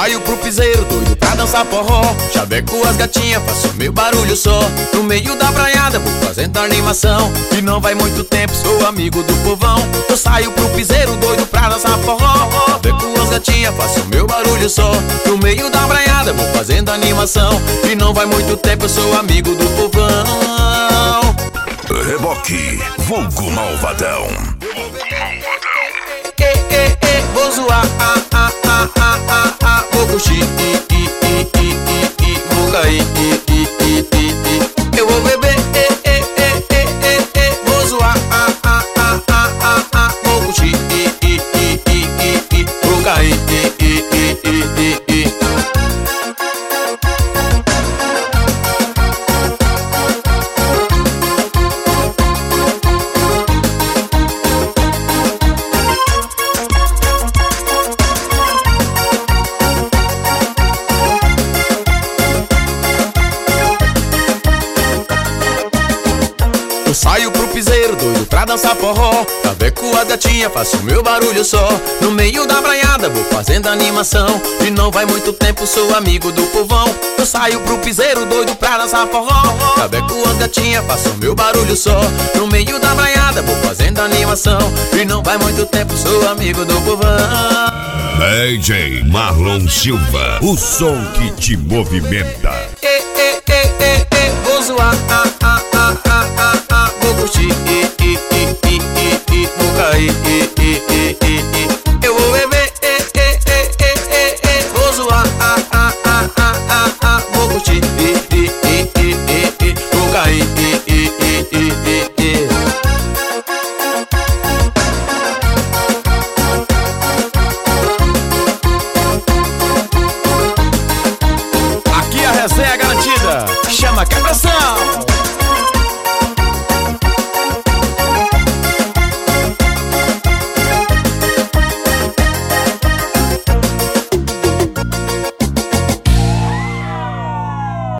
saio pro piseiro, doido pra dançar forró. Chaveco as gatinhas, faço meu barulho só. No meio da braiada, vou fazendo animação. E não vai muito tempo, sou amigo do povão. Eu saio pro piseiro, doido pra dançar forró. Chaveco as gatinhas, faço meu barulho só. No meio da braiada, vou fazendo animação. E não vai muito tempo, eu sou amigo do povão. Reboque, vulgo malvadão. Vou zoar, vou curtir, vou cair, eu vou beber, vou zoar, vou curtir, vou cair, saio pro piseiro, doido pra dançar forró. Chaveco a gatinha, faço meu barulho só. No meio da braiada, vou fazendo animação. E não vai muito tempo, sou amigo do povão. Eu saio pro piseiro, doido pra dançar forró. Chaveco a gatinha, faço meu barulho só. No meio da braiada, vou fazendo animação. E não vai muito tempo, sou amigo do povão. DJ Marlon Silva, o som que te movimenta.